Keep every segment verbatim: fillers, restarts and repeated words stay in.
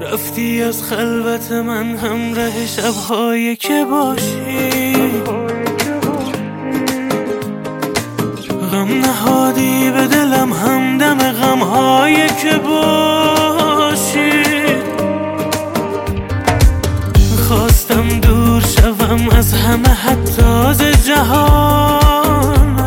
رفتی از خلوت من همراه شب‌هایی که باشی، غم نهادی به دلم همدم غم‌هایی که باشی. خواستم دور شوم از همه حتی از جهان،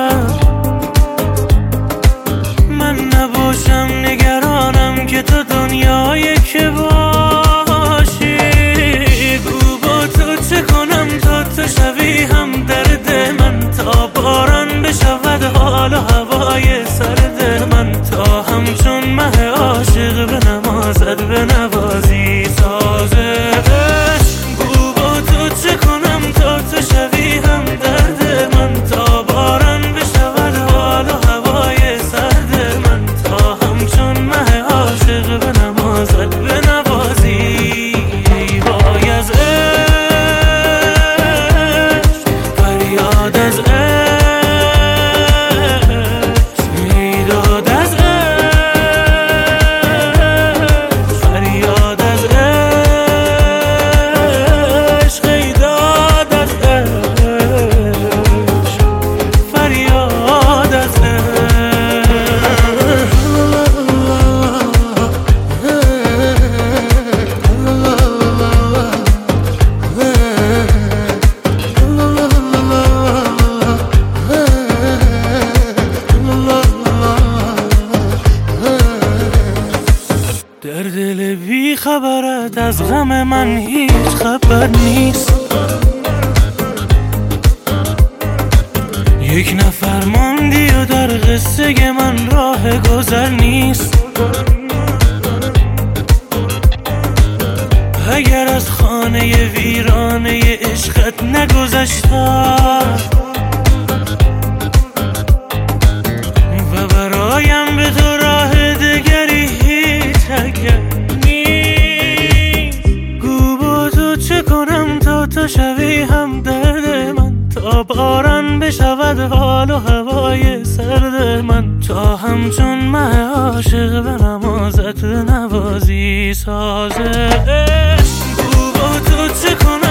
من نباشم نگرانم که تو دنیایی که باشی. گو با تو چه کنم تا تو شوی هم درد من، تا باران بشود حال و هوای سرد من، تا همچون مه عاشق به نمازت به نوازی سازه. گو با تو چه کنم تا تو شوی هم درد من، تا باران بشود حال و هوای سرد من، تا همچون مه عاشق به نمازت به نوازی. ای وای از عشق، فریاد از عشق، میداد از عشق، فریاد از عشق، ایداد از عشق، فریاد از در دل بی خبرت از غم من هیچ خبر نیست. یک نفر ماندی و در قصه من راه گذر نیست. اگر از خانه ویرانه عشقت نگذشتم و برایم به تو راه دگری هیچ اگر نیست. گو با تو چه کنم تا تو شوی هم درد من، تا باران بشود حال و هوای سرد من، تا همچون مه عاشق به نمازت نوازی سازه. گو با تو چه کنم